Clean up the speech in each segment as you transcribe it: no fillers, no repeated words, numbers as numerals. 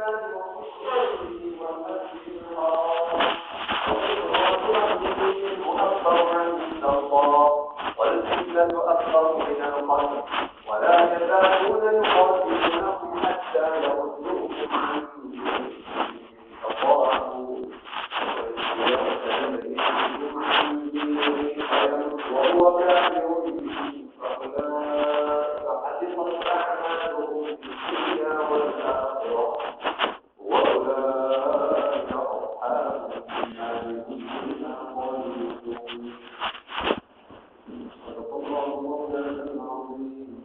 أكبر من القتل ولا يزالون يقاتلونكم حتى يردوكم عن دينكم استطاعوا وهو كافر به فأولئك حبطت أعمالهم في الدنيا والآخرة وأولئك أصحاب النار هم خالدون. صدق الله مولانا العظيم.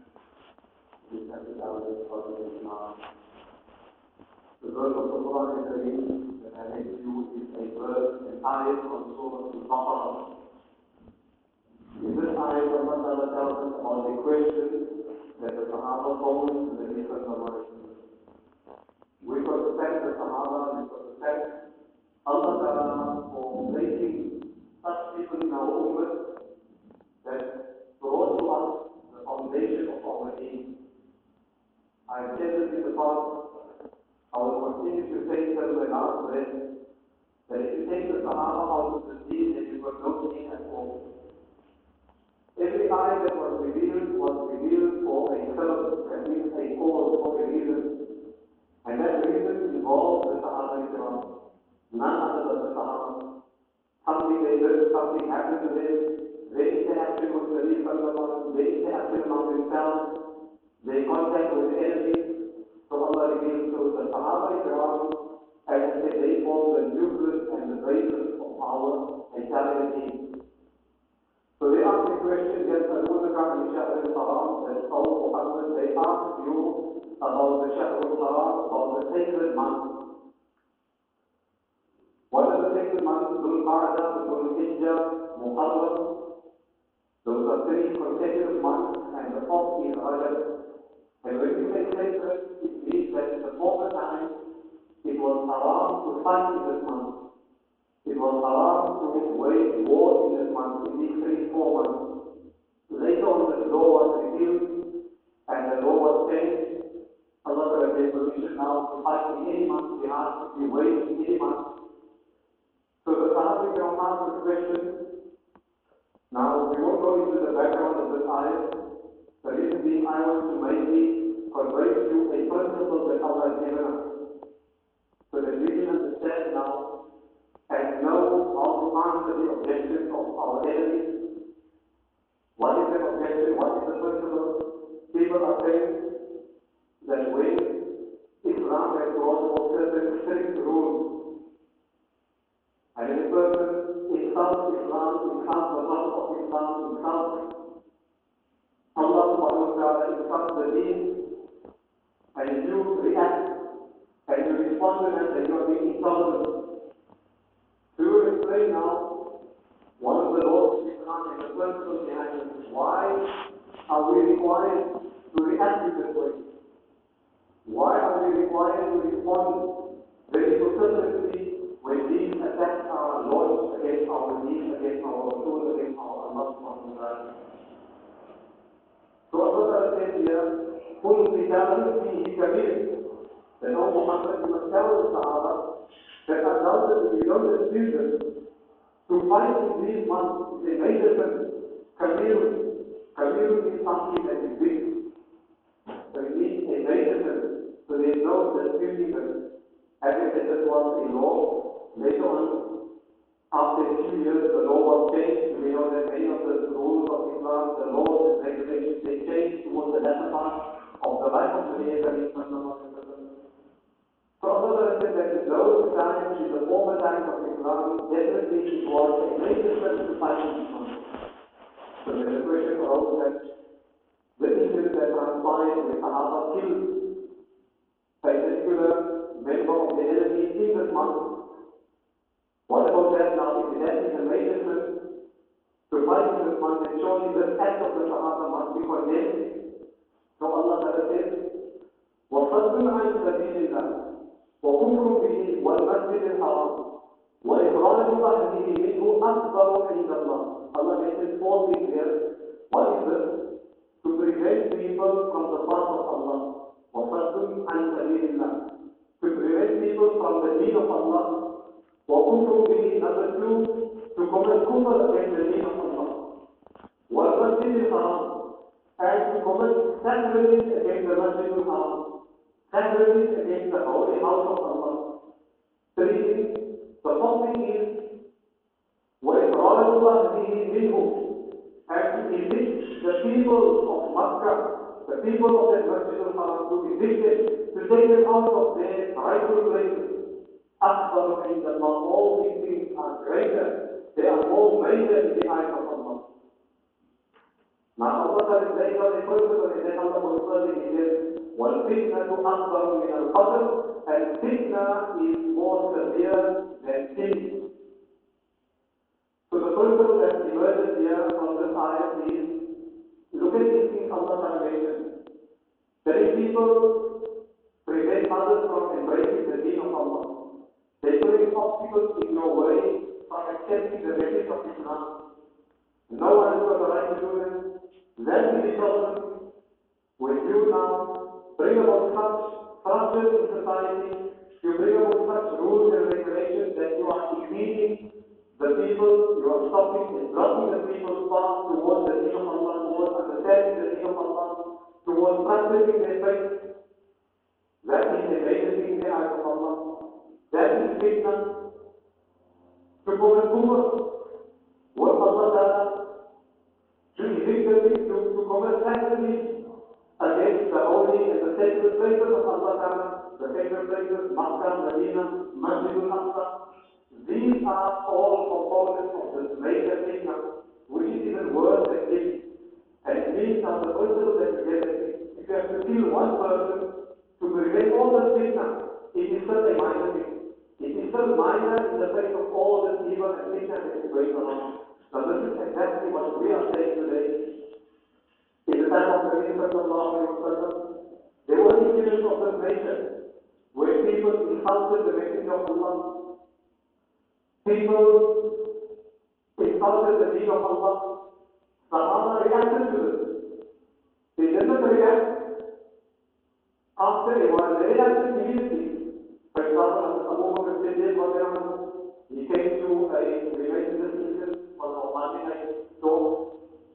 The verse of the Quran Kareem that I read to you is a verse, an ayat from Surah Al-Baqarah. In this ayat, Allah Ta'ala tells us about the question that the Sahaba posed to the Nabi Sallallahu Alaihi Wasallam. We got to thank the Sahaba, we got to thank Allah Ta'ala for making such people in our ummah that brought to us the foundation of our deen. I have said this in the past. I will continue to say till my last breath that if you take the Sahaba out of the deen, then you got no deen at all. Every ayah that was revealed for a purpose, that means a cause, for a reason. And that reason involves the Sahaba Ikram. None other than the Sahaba. Something they did, something happened to them. They interacted with the Nabi Sallallahu Alaihi Wasallam. They interacted among themselves. They contact with the enemies. So Allah reveals to the Sahaba Ikram, as I said, they form the nucleus and the basis of our entire deen. So they asked the question, يَسْأَلُونَكَ عَنِ الشَّهْرِ الْحَرَامِ, that O Muhammad, they asked you about the Shahr al-Haram, about the sacred month. What are the sacred months? Dhul Qa'dah, Dhul Hijjah, Muharram. Those are 3 consecutive months, and the 4th is Rajab. And when we say sacred, it means that the former time it was haram to fight in this month. It was haram to wage war in this month, in these 3-4 months. Later on the law was repealed and the law was changed. Allah gave permission now to fight in any month, jihad to be waged in any month. So the Sahaba can ask this question. Now we won't go into the background of this ayah. The reason being I want to mainly convey to you a principle that Allah has given us, so that we can understand now and know how to answer the objections of our enemies. What is the objection? What is the principle? People are saying that when Islam has brought about certain strict rules, and if a person insults Islam, insults the law of Islam, insults Allah subhanahu wa ta'ala, insults the deen, and you react, and you respond to that, and you are being intolerant. We will explain now one of the laws of Islam and the principles behind it. Why are we required to react in this way? Why are we required to respond very vociferously when these attacks are launched against our deen, against our Rasul, against our Allah subhanahu wa ta'ala? So Allah says here, قُلْ قِتَالٌ فِيهِ كَبِيرٌ. Then O Muhammad, you must tell the Sahaba that undoubtedly beyond the children to fight in these months is a major thing. Kabirun. Kabirun is something that is big. So it means a major thing. So there is no disputing it. As I said, this was a law. Later on, after a few years, the law was changed. We know that many of the rules of Islam, the laws and regulations, they changed towards the latter part of the life of the Nabi. So Allah said that in those times, in the former times of Islam, definitely it was a great difference to fight in Islam. So there is a question also that the incident that transpired with Sahaba killed a particular member of the enemy in this month. What about that now? If it has been a great difference to fight in this month, then surely the act of the Sahaba must be condemned. So Allah says, وَصَدٌّ عَنْ سَبِيلِ اللَّهِ وَكُفْرٌ بِهِ وَالْمَسْجِدِ الْحَرَامِ وَإِخْرَاجُ أَهْلِهِ مِنْهُ أَكْبَرُ عِنْدَ اللَّهِ. Allah mentions 4 things here. What is this? To prevent people from the path of Allah. وَصَدٌّ عَنْ سَبِيلِ اللَّهِ. people from the deen of Allah. وَكُفْرُ بِهِ, number 2, to commit kufr against the deen of Allah. وَالْمَسْجِدِ الْحَرَامِ, and to commit sacrilegious against the Masjid al-Haram, sacrilegious against the holy house of Allah. 3, the fourth is وَإِخْرَاجُ أَهْلِهِ مِنْهُ, and to evict the people of Makkah, the people of that Masjid al-Haram, to evict them, to take them out of their rightful places. أَكْبَرُ عِنْدَ اللَّهِ, all these things are greater, they are more major in the eyes of Allah. Now Allah is very clear, and then Allah will further says, وَالْفِتْنَةُ أَكْبَرُ مِنَ الْقَتْلِ, and fitna is more severe than sin. So the principle that emerges here from this ayat is, look at these things Allah mentioned. Many people prevent others from embracing the deen of Allah. They put obstacles in your way from accepting the message of Islam. No one has got the right to do that. That is the problem. When you now bring about such structures in society, you bring about such rules and regulations that you are defeating the people, you are stopping and blocking the people's path towards the deen of Allah, towards understanding the deen of Allah, towards practicing their faith. That is a major thing in the eyes of Allah. That is fitna. To commit kufr, what Allah Ta'ala, to evict the people, to commit sacrilegious against the holy and the sacred places of Allah Ta'ala, the sacred places, Makkah, Medina, Masjid al-Aqsa. These are all components of this major fitna, which is even worse than this. And it means that the principle that you get, if you have to kill one person to prevent all the fitna, it is still a minor thing. It is still minor in the face of all the evil and fitna that is going on. Now this is exactly what we are saying today. In the time of the Prophet Sallallahu Alaihi Wasallam, there were incidents of this nature where people insulted the message of Allah. People insulted the deen of Allah. Sahaba reacted to this. They did not react after a while. They reacted immediately. For example, Abu Bakr Siddiq, he came to a religious institution on a Monday night talk.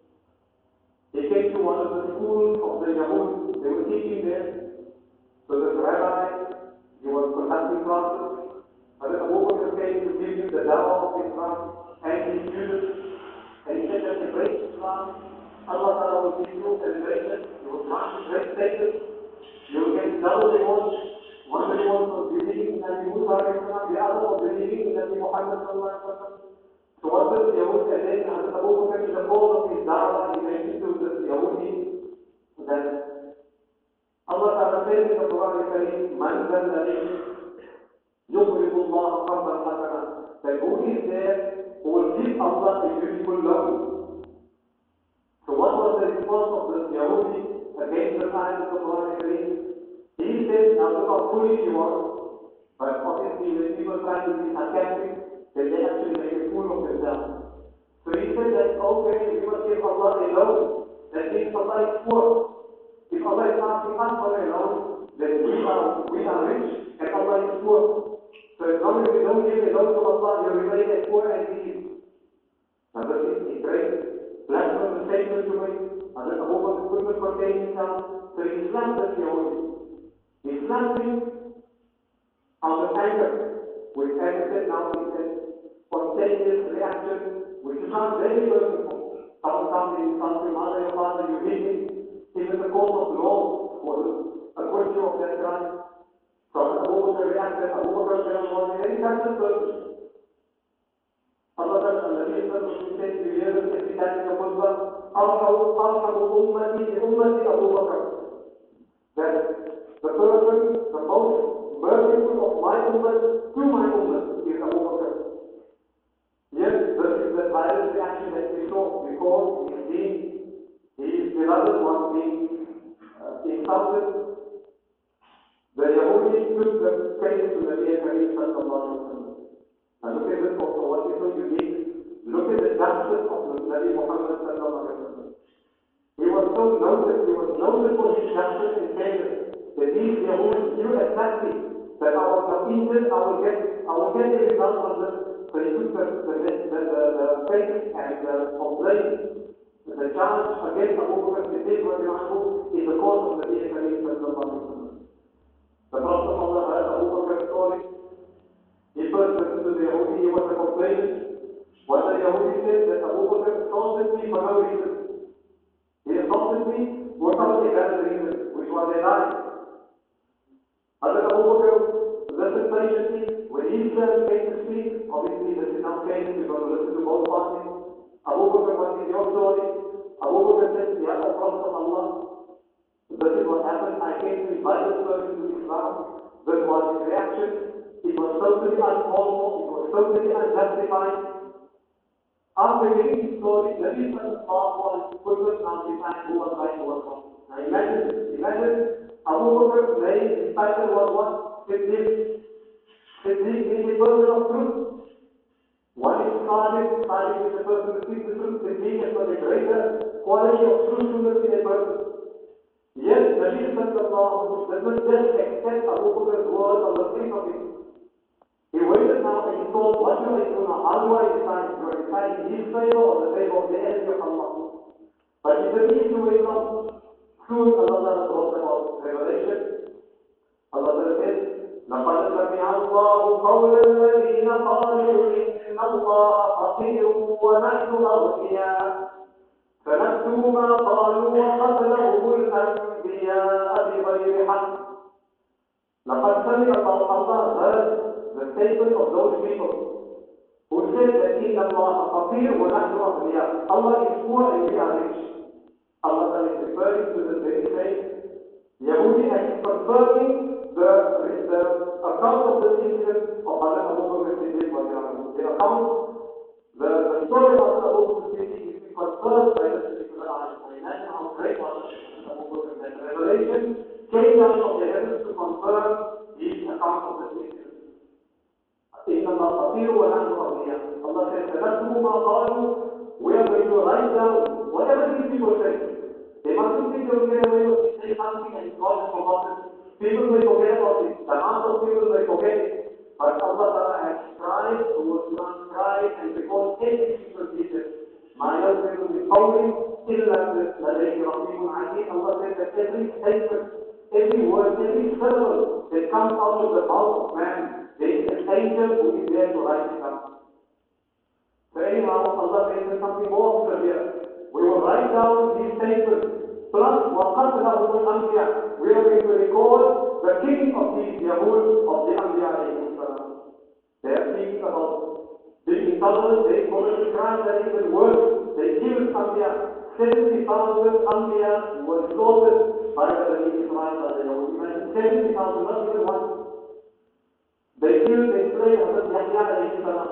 He came to one of the schools of the Yahud. They were teaching there. So the rabbi, he was conducting classes. Hazrat Abu Bakr came to give him the dawah of Islam and his students. And he said that embrace Islam, Allah Ta'ala will give you a liberation. You will march to great places. You will get double rewards. One reward for believing in Nabi Musa, the other for believing in Nabi Muhammad sallallahu alaihi wasallam. So what does Yahud, and then Hazrat Abu Bakr in the course of his dawah, he mentioned to this Yahudi that Allah Ta'ala says in the Quran al-Kareem, Man zal ladhi yuqridu Allah qardan hasana, that who is there who will give Allah a beautiful loan. So what was the response of this Yahudi against the signs of the Quran al-Kareem? He said, now look how foolish you are. But obviously when people try to be sarcastic, then they actually make a fool of themselves. So he said that, okay, we must give Allah a loan. That means Allah is poor. If Allah is asking us for a loan, then we are rich and Allah is poor. So as long as we don't give a loan to Allah, you remain as poor as He is. Now this is a great blasphemous statement to make. Hazrat Abu Bakr could not contain himself, so he slapped the Yahudi. He slapped him out of anger, which as I said now is a spontaneous reaction, which is not very merciful. Sometimes in something, mother, your father, you hit him, even the court of law was a virtue of that crime. So Abu Bakr reacted, Abu Bakr was a very sensitive person. Allah Nabi Sallallahu said to hear this every time in the khutbah, Arhamu ummati bi ummati Abu Bakr. That the person, the most merciful of my ummah to my ummah is Abu Bakr. Yes, this is the violent reaction that we saw because his beloved was being insulted. The Yahudi took the case to Nabi Kareem Sallallahu Alaihi Wasallam. Now look at this also, what is so unique. Look at the justice of Nabi Muhammad Sallallahu Alaihi Wasallam. He was so noted, he was noted for his justice and fairness that these Yahudi knew exactly that I was not injured, I will get the result from this. So he took the faith and the complaint, the charge against Abu Bakr Siddiq is the cause of the Nabi Kareem sallallahu alayhi wa sallam. The Prophet of Allah heard Abu Bakr's story. He first listened to the Yahudi, he was a complainant. What the Yahudi said that Abu Bakr assaulted me for no reason. He assaulted me without a valid reason, which was a lie. Hazrat Abu Bakr listened patiently. When he came to speak, obviously this is now changed, we're going to listen to both parties. Abu Bakr, what is your story? Abu Bakr said, Ya Prophet of Allah, this is what happened. I came to invite this person to Islam. This was his reaction. It was totally uncalled for. It was totally unjustified. After hearing his story, Nabi sallallahu alayhi wa sallam now decided who was right, who was wrong. Now imagine Abu Bakr's name, his title was what? Siddiq. Siddiq means a person of truth. One is Sadiq. Sadiq is the person who speaks the truth. Siddiq is for the greater quality of truthfulness in a person. Yes, Nabi sallallahu alayhi wa sallam does not just accept Abu Bakr's word on the face of it. He waited now and he thought, what do I do now? How do I decide? Do I decide in his favor or the favor of the enemy of Allah? But in the easy way now, soon Allah talks about revelation. Allah says, لَقَدْ سَمِعَ اللَّهُ قَوْلَ الَّذِينَ قَالُوا إِنَّ اللَّهَ فَقِيرٌ وَنَحْنُ أَغْنِيَاءُ فَنَكْتُبُ مَا قَالُوا وَقَتْلَهُمُ الْأَنْبِيَاءَ بِغَيْرِ حَقٍّ. لَقَدْ سَمِعَ Allah heard the statement of those people who said that إِنَّ اللَّهَ فَقِيرٌ وَنَحْنُ أَغْنِيَاءُ. Allah is poor and we are rich. Allah is referring to the very same Yahudi and is confirming the account of the incident of Hazrat Abu Bakr Siddiq. The account, the story of Abu Bakr Siddiq is confirmed by this particular ayah. Imagine how great was Abu Bakr. That revelation came down from the heavens to confirm his account of this incident. إِنَّ اللَّهَ فَقِيرٌ وَنَحْنُ أَغْنِيَاءُ. Allah says, فَنَكْتُبُ مَا قَالُوا. We are going to write down whatever these people say. They mustn't think they will get away with it. Say something and God has forgotten. People will forget about it. The mass of people will forget it. But Allah Ta'ala has tried to transcribe and record every single detail. مَا يَلْفِظُ مِنْ قَوْلٍ إِلَّا لَدَيْهِ رَقِيبٌ عَتِيدٌ. Allah says that every statement, every word, every syllable that comes out of the mouth of man, there is an angel who is there to write it down. So anyhow, Allah mentions something more severe. We will write down these statements. Plus, وَقَتْلَهُمُ الْأَنْبِيَاءُ. We are going to record the king of these Yahud of the Anbiya alayhi salam. They are speaking about being intolerant, they committed crimes that are even worse. They killed Anbiya. 70,000 Anbiya were slaughtered by the Bani Israel, by the Yahud. Imagine 70,000, not even one. They killed, they slayed Hazrat Yahya alayhi salam.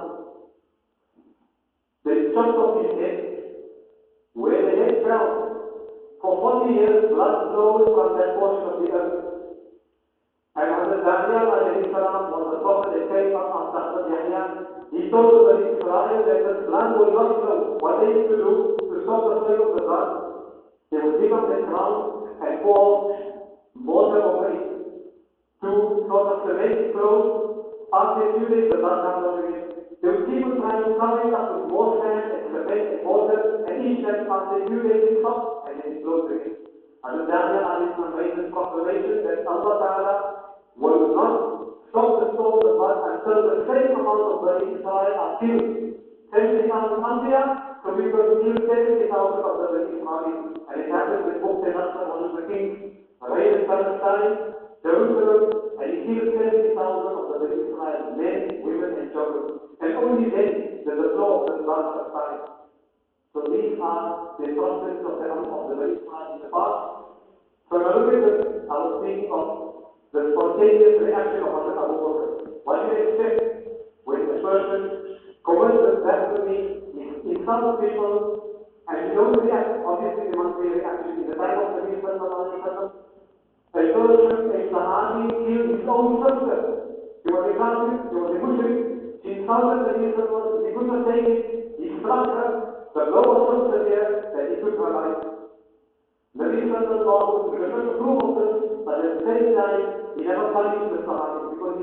They chopped off his head. Where the head fell, for 40 years, blood flowed from that portion of the earth. And Hazrat Daniel alayhi salam was the prophet that came up after Hazrat Yahya. He told the Bani Israel that the blood will not flow. What they need to do to stop the flow of the blood, they would dig up the ground and pour water over it to sort of cement it close. After a few days, the blood comes over again. They would keep on trying to cover it up with more sand and cement and water, and each time after a few days it stops and then it flows again. Hazrat Daniel alayhi salam made this proclamation that Allah Ta'ala will not stop the flow of the blood until the same amount of Bani Israel are killed. 70,000 Anbiya, so we will kill 70,000 of the Bani Israel. And it happened with Muqtadir, one of the kings, reigned in Palestine, Jerusalem, and he killed 70,000 of the Bani Israel, men, women, and children. And only then does the flow of the blood subside. So these are the atrocities of the Bani Israel in the past. So when I look at this, I was thinking of the spontaneous reaction of Abu Bakr. What do you expect when a person commits this blasphemy, insults people, and you don't react? Obviously, there must be a reaction. In the time of the Nabi sallallahu alayhi wa sallam, a person, a Sahabi, killed his own sister. He was a Kafir, he was a Mushrik. He insulted the Nabi sallallahu alayhi wa sallam. He could not take it. He struck her. The blow was so severe that he took her life. Nabi sallallahu alayhi wa sallam, to prove of this, but at the same time, he never punished the Sahabi because he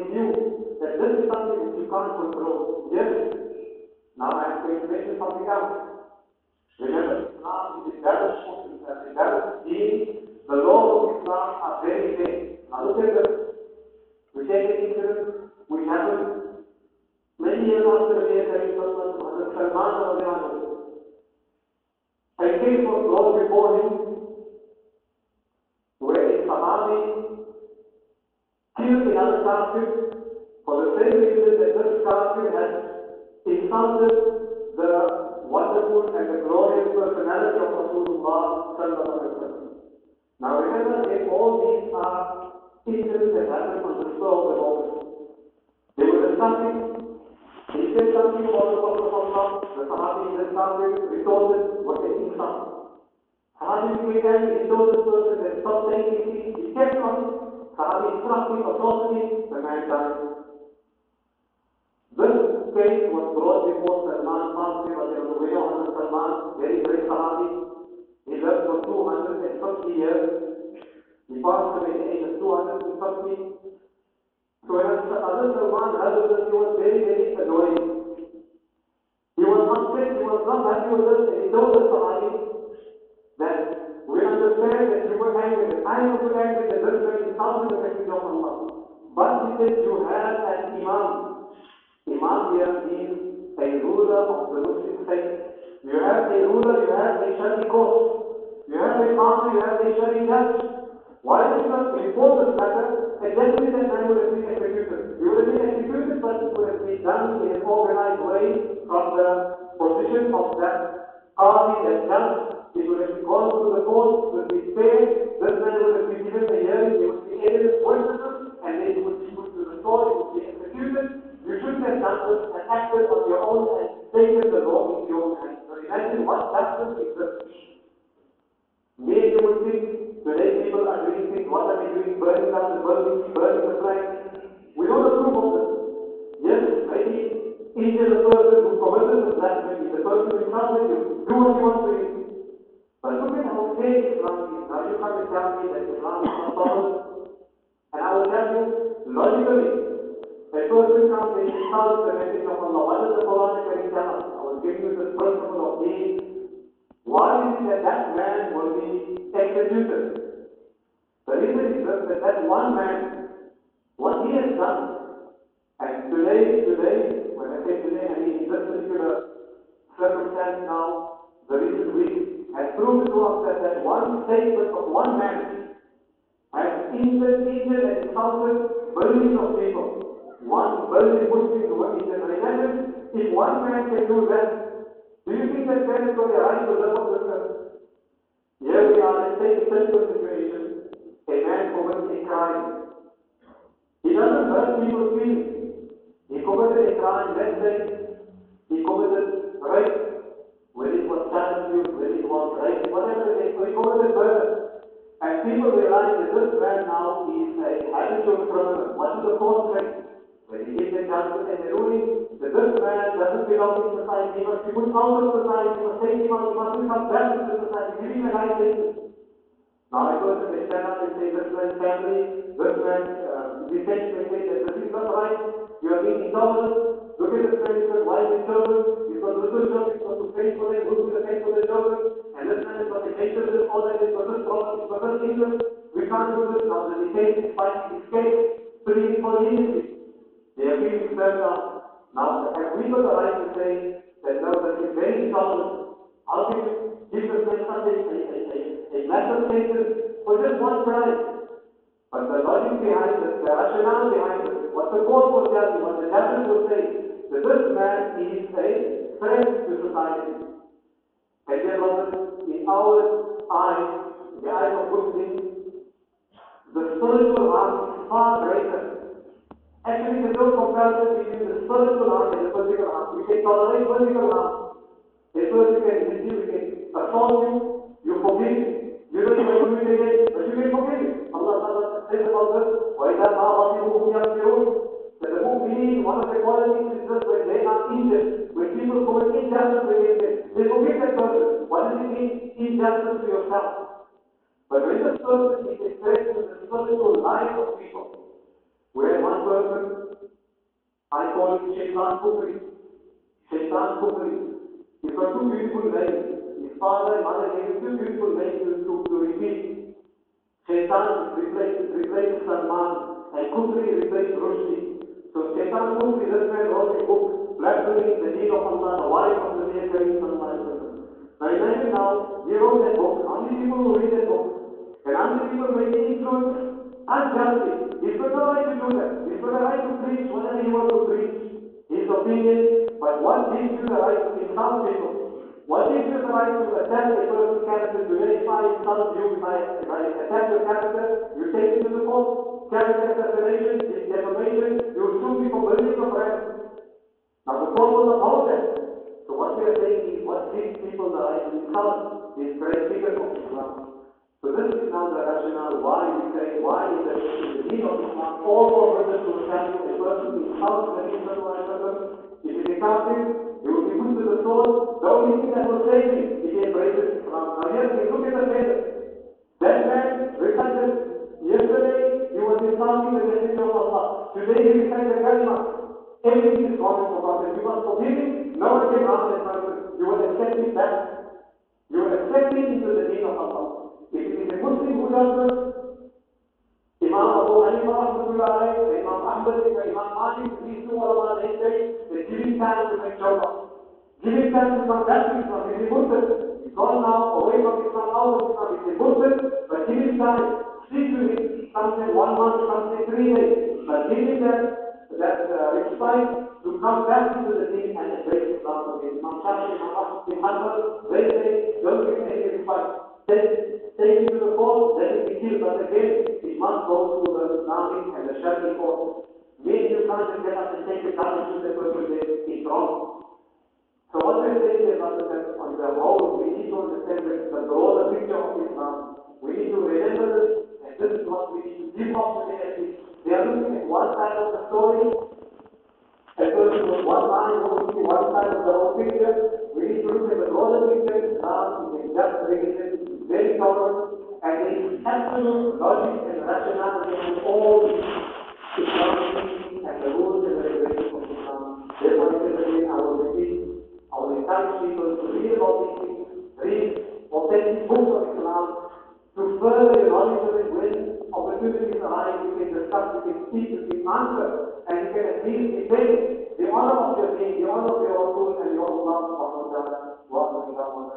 knew that this is something which you can't control. Yes. Now I am going to mention something else. Remember, Islam is a balanced Muslim, as a balanced deen. The laws of Islam are very vague. Now look at this. We take an incident which happened many years after the Nabi Karim Sallallahu Alaihi Wasallam. A case was brought before him where a Sahabi killed another Kafir for the same reason that this Kafir had insulted the wonderful and the glorious personality of Rasulullah Sallallahu Alaihi Wasallam. Now remember, if all these are incidents that happen on the floor of the moment, they were discussing. He said something about the Prophet Sallallahu. The Sahabi then started retorted what they insult. Sahabi became angry. He told this person that stop saying anything. He kept on. Sahabi instructed, assaulted, the man died. This case was brought before Salman Farsi, we know Hazrat Salman, very great Sahabi. He lived for 250 years. He passed away at the age of 250. So when Hazrat Salman heard of this, he was very, very annoyed. He was upset, he was not happy with this, and he told the Sahabi that we understand that you were angry, that I am also angry that this man insulted the Messenger of Allah. But he said you have an Imam. Imam here means a ruler of the Muslim faith. You have a ruler, you have a Shari court. You have a Qadi, you have a Shari judge. Why did you not report this matter? And definitely that man would have been executed. He would have been executed, but it would have been done in an organized way from the position of that Qadi, that judge. It would have gone to the court, would be paid, this man would have been given a hearing, he would be evidence witnesses, and then he would be put to the court, he would be executed. You shouldn't have done this and acted on your own and taken the law into your own hands. So imagine what justice is this. Maybe you would think, today people are doing things, what are they doing? Burning down the buildings, burning the flags. We don't approve of this. Yes, maybe injure the person who committed the blasphemy, the person who insulted you, do what you want to do. But look at how fake Islam is. Now you come and tell me that Islam is not possible. And I will tell you, logically, a person comes and insults the message of Allah. What does the Quran tell us? I was giving you this principle of being. Why is it that that man will be executed? The reason is that that one man, what he has done, and today, when I say today, I mean in this particular circumstance now, the recent week, has proven to us that one statement of one man has injured and insulted billions of people. 1 billion Muslims were injured. Imagine if one man can do that. Do you think that man is going to rise to the level of this earth? Here we are, let's take a simple situation. A man commits a crime. He doesn't hurt people's feelings. He committed a crime, let's say he committed rape. Whether it was child abuse, whether it was rape, whatever it is, so he committed murder. And people realize that this man now is a habitual criminal. What is the court say? When he gives the judgment and the ruling, that this man doesn't belong in society, he must be put out of society, he must take him out, he must become back into society, giving a life sentence. Now a person may stand up and say, this man's family, this man's descent may say that this is not right, you are being intolerant. Look at this man, he says, why is he children? He's got little children, he's got to pay for them, who's going to pay for the children? And this man has got a hatred of all that, he's got this problem, he's got this England. We can't do this now. The decay is fighting his case, pleading for leniency. They are being turned down. Now, have we got the right to say that no, that is very intolerant? How can you give this man something, a massive sentence for just one crime? But the logic behind it, the rationale behind it, what the court will tell you, what the judges will say, that this man is a threat to society. And therefore, in our eyes, in the eyes of Muslims, the spiritual harm is far greater. Actually, there's no comparison between the spiritual harm and the physical harm. We can tolerate physical harm. A person can hit you, we can assault you, you forgive, you don't even do it again, but you can forgive it. Allah says about this, وَإِذَا مَا غَفِرُهُمْ يَغْفِرُونَ. That the mu'mineen, one of the qualities is that when they are injured, when people commit injustice against them, they forgive that person. What does it mean? Injustice to yourself. But when this person is a threat to the spiritual life of people, where one person call it Shaitan Kufri. Shaitan Kufri. He's got two beautiful names. His father and mother gave him two beautiful names to repeat. Shaitan replaced Salman and Kufri replaced Rushdie. So Shaitan Kufri, this man wrote a book, Blaspheming the Deen of Allah, the wife of the Nabi Kareem Sallallahu Alaihi Wasallam. Now imagine now, he wrote that book, how many people will read that book? And how many people may be influenced unjustly? He's got no right to do that. He's got a right to preach whatever he wants to preach, his opinion, but what gives you the right to insult people? What gives you the right to attack a person's character? Today, if I insult you, if I attack your character, you take it to the court. Character assassination, defamation, you will sue me for millions of rands. Now the court will oppose that. So what we are saying is, what gives people the right to insult is great figure of Islam. So this is now the rationale why we say, why in the deen of Islam, all forbidden to attack a person who insults the Nabi Sallallahu Alaihi Wasallam. If he becomes him, he will be put to the sword. The only thing that will save him is he embraces Islam. Now yes, we look at the figure. That man recited yesterday, he was insulting the Messenger of Allah. Today he recited Kalima. Everything is gone and forgotten. You must forgive him. No one can harm that person. You will accept him back. You will accept him into the deen of Allah. If it is a Muslim who does this, Imam Abu Hanifa, Imam Ahmad, Imam Malik, these two ulama, they say, they give him time to make tawbah. Give him time to come back to Islam. He's a Muslim. He's gone now away from Islam, out of Islam. He's a Muslim, but give him time. Speak to him. Some say 1 month, some say 3 days. But give him that respite to come back into the deen and embrace Islam again. Imam Shafi, Imam Ahmad, Imam Hanbal, they say, don't give him any respite. Take him to the court, let him be killed. But again, he must go through the Islamic and the Shafi court. Maybe you can't just get up and take the gun and shoot the person there. It's wrong. So what we're saying is on the whole, we need to understand the broader picture of Islam. We need to remember this, and this is what we need to give off today at least. They are looking at one side of the story, a person with one line, looking at one side of the whole picture. We need to look at the broader picture. Islam is a just religion, very tolerant, and there is absolute logic and rationality in all these Islamic teachings and the rules and the regulations of Islam. Therefore, again, I will repeat, I will encourage people to read about these things, read authentic books of Islam, to further your knowledge of it. When opportunities arise, you can discuss, you can speak, you can answer, and you can at least defend the honor of your name, the honor of your Rasul and your Allah subhanahu wa ta'ala.